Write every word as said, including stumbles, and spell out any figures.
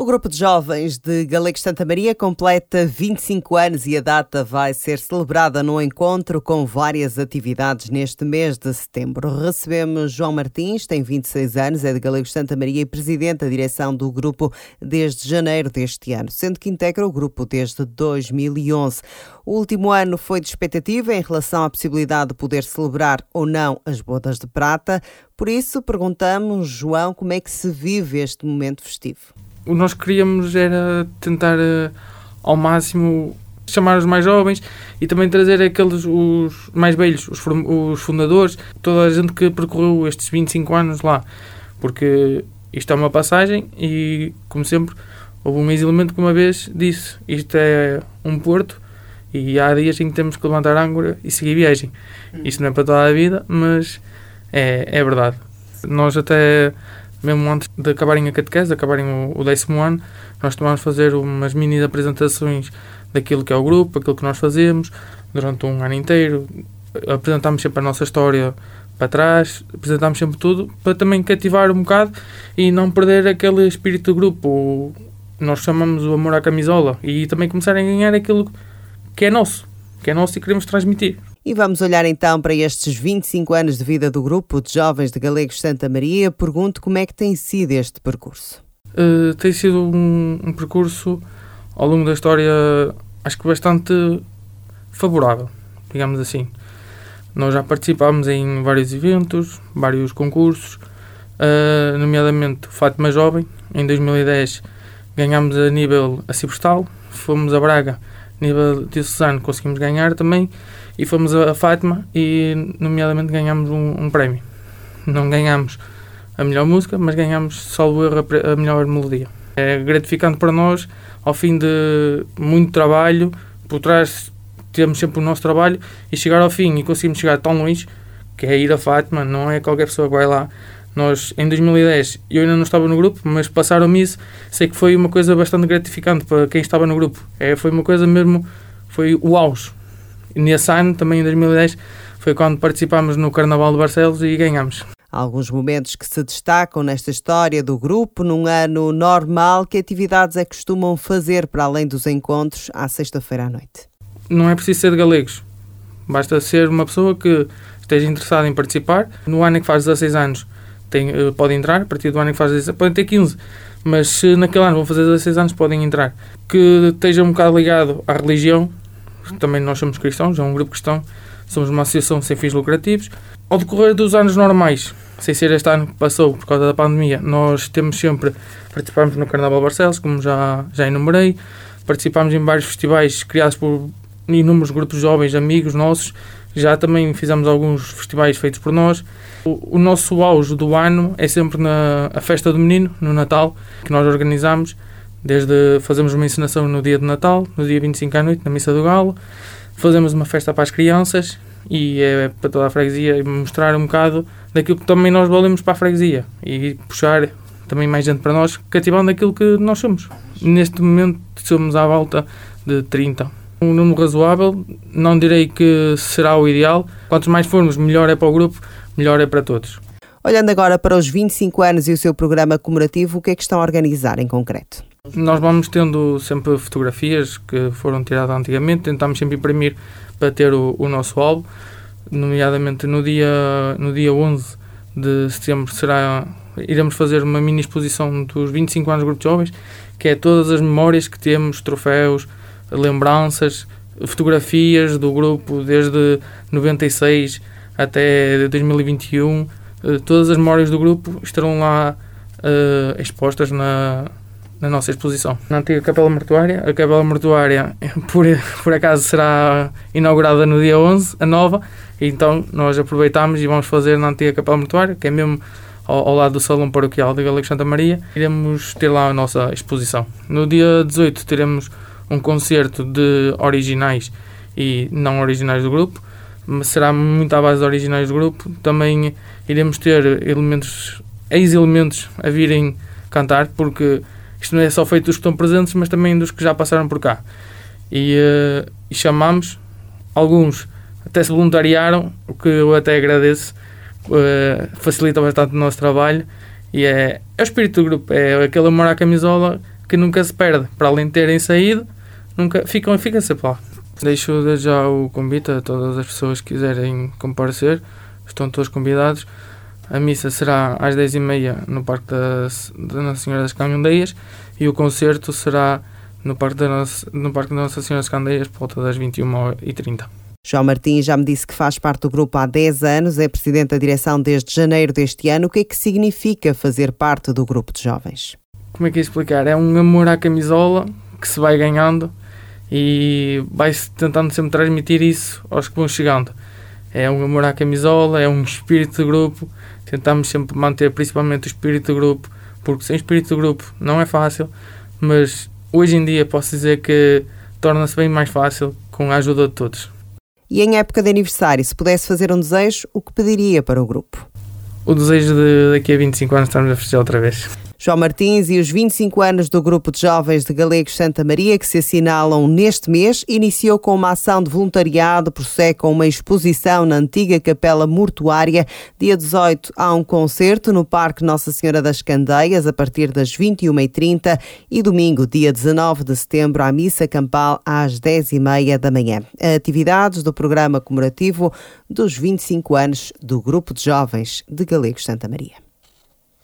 O grupo de jovens de Galegos Santa Maria completa vinte e cinco anos e a data vai ser celebrada num encontro com várias atividades neste mês de setembro. Recebemos João Martins, tem vinte e seis anos, é de Galegos Santa Maria e presidente da direção do grupo desde janeiro deste ano, sendo que integra o grupo desde dois mil e onze. O último ano foi de expectativa em relação à possibilidade de poder celebrar ou não as bodas de prata. Por isso, perguntamos, João, como é que se vive este momento festivo? O que nós queríamos era tentar uh, ao máximo chamar os mais jovens e também trazer aqueles os mais velhos, os, os fundadores, toda a gente que percorreu estes vinte e cinco anos lá, porque isto é uma passagem e, como sempre, houve um ex-elemento que uma vez disse: isto é um porto e há dias em que temos que levantar a âncora e seguir viagem. Isto não é para toda a vida, mas é, é verdade. Nós até... mesmo antes de acabarem a catequese, de acabarem o, o décimo ano, nós tomamos fazer umas mini apresentações daquilo que é o grupo, aquilo que nós fazemos, durante um ano inteiro. Apresentámos sempre a nossa história para trás, apresentámos sempre tudo, para também cativar um bocado e não perder aquele espírito do grupo. Nós chamamos o amor à camisola e também começarem a ganhar aquilo que é nosso, que é nosso e queremos transmitir. E vamos olhar então para estes vinte e cinco anos de vida do grupo de jovens de Galegos Santa Maria. Pergunto como é que tem sido este percurso. Uh, tem sido um, um percurso ao longo da história, acho que bastante favorável, digamos assim. Nós já participámos em vários eventos, vários concursos, uh, nomeadamente o Fátima Jovem. Em dois mil e dez ganhámos a nível acibestal, fomos a Braga, a nível diocesano conseguimos ganhar também. E fomos a Fátima e, nomeadamente, ganhámos um, um prémio. Não ganhámos a melhor música, mas ganhámos, salvo erro, a melhor melodia. É gratificante para nós, ao fim de muito trabalho, por trás temos sempre o nosso trabalho, e chegar ao fim e conseguimos chegar tão longe, que é ir a Fátima, não é qualquer pessoa que vai lá. Nós, em dois mil e dez, eu ainda não estava no grupo, mas passaram-me isso, sei que foi uma coisa bastante gratificante para quem estava no grupo. É, foi uma coisa mesmo, foi o auge. Nesse ano, também em dois mil e dez, foi quando participámos no Carnaval de Barcelos e ganhamos. Há alguns momentos que se destacam nesta história do grupo. Num ano normal, que atividades é que costumam fazer para além dos encontros à sexta-feira à noite? Não é preciso ser de galegos. Basta ser uma pessoa que esteja interessada em participar. No ano em que faz dezasseis anos, tem, pode entrar. A partir do ano em que faz dezasseis, podem ter quinze. Mas se naquele ano vão fazer dezasseis anos, podem entrar. Que esteja um bocado ligado à religião. Também nós somos cristãos, é um grupo cristão, somos uma associação sem fins lucrativos. Ao decorrer dos anos normais, sem ser este ano que passou por causa da pandemia, nós temos sempre, participamos no Carnaval de Barcelos, como já, já enumerei, participamos em vários festivais criados por inúmeros grupos jovens, amigos nossos, já também fizemos alguns festivais feitos por nós. O, o nosso auge do ano é sempre na a festa do menino, no Natal, que nós organizamos. Desde fazemos uma encenação no dia de Natal, no dia vinte e cinco à noite, na Missa do Galo, fazemos uma festa para as crianças e é para toda a freguesia e mostrar um bocado daquilo que também nós valemos para a freguesia e puxar também mais gente para nós, cativando aquilo que nós somos. Neste momento somos à volta de trinta. Um número razoável, não direi que será o ideal. Quantos mais formos, melhor é para o grupo, melhor é para todos. Olhando agora para os vinte e cinco anos e o seu programa comemorativo, o que é que estão a organizar em concreto? Nós vamos tendo sempre fotografias que foram tiradas antigamente, tentamos sempre imprimir para ter o, o nosso álbum, nomeadamente no dia, no dia onze de setembro será, iremos fazer uma mini exposição dos vinte e cinco anos do Grupo de Jovens, que é todas as memórias que temos, troféus, lembranças, fotografias do grupo desde noventa e seis até dois mil e vinte e um, todas as memórias do grupo estarão lá uh, expostas na na nossa exposição. Na antiga Capela Mortuária, a Capela Mortuária, por, por acaso, será inaugurada no dia onze, a nova, e então nós aproveitamos e vamos fazer na antiga Capela Mortuária, que é mesmo ao, ao lado do Salão Paroquial de Galegos Santa Maria, iremos ter lá a nossa exposição. No dia dezoito teremos um concerto de originais e não originais do grupo, mas será muito à base de originais do grupo. Também iremos ter elementos, ex-elementos a virem cantar, porque isto não é só feito dos que estão presentes, mas também dos que já passaram por cá. E, uh, e chamamos, alguns até se voluntariaram, o que eu até agradeço, uh, facilita bastante o nosso trabalho, e é, é o espírito do grupo, é aquele amor à camisola que nunca se perde. Para além de terem saído, nunca, ficam, fica sempre lá. Deixo desde já o convite a todas as pessoas que quiserem comparecer. Estão todos convidados. A missa será às dez e meia no Parque da, da Nossa Senhora das Candeias e o concerto será no Parque da Nossa, no Parque da Nossa Senhora das Candeias por volta das vinte e uma e trinta. João Martins já me disse que faz parte do grupo há dez anos, é presidente da direção desde janeiro deste ano. O que é que significa fazer parte do grupo de jovens? Como é que é explicar? É um amor à camisola que se vai ganhando e vai-se tentando sempre transmitir isso aos que vão chegando. É um amor à camisola, é um espírito de grupo. Tentamos sempre manter principalmente o espírito de grupo, porque sem espírito de grupo não é fácil, mas hoje em dia posso dizer que torna-se bem mais fácil com a ajuda de todos. E em época de aniversário, se pudesse fazer um desejo, o que pediria para o grupo? O desejo de daqui a vinte e cinco anos estarmos a festejar outra vez. João Martins e os vinte e cinco anos do Grupo de Jovens de Galegos Santa Maria, que se assinalam neste mês, iniciou com uma ação de voluntariado, prossegue com uma exposição na antiga Capela Mortuária. Dia dezoito há um concerto no Parque Nossa Senhora das Candeias, a partir das vinte e uma e trinta, e domingo, dia dezanove de setembro, à missa campal às dez e meia da manhã. Atividades do programa comemorativo dos vinte e cinco anos do Grupo de Jovens de Galegos Santa Maria.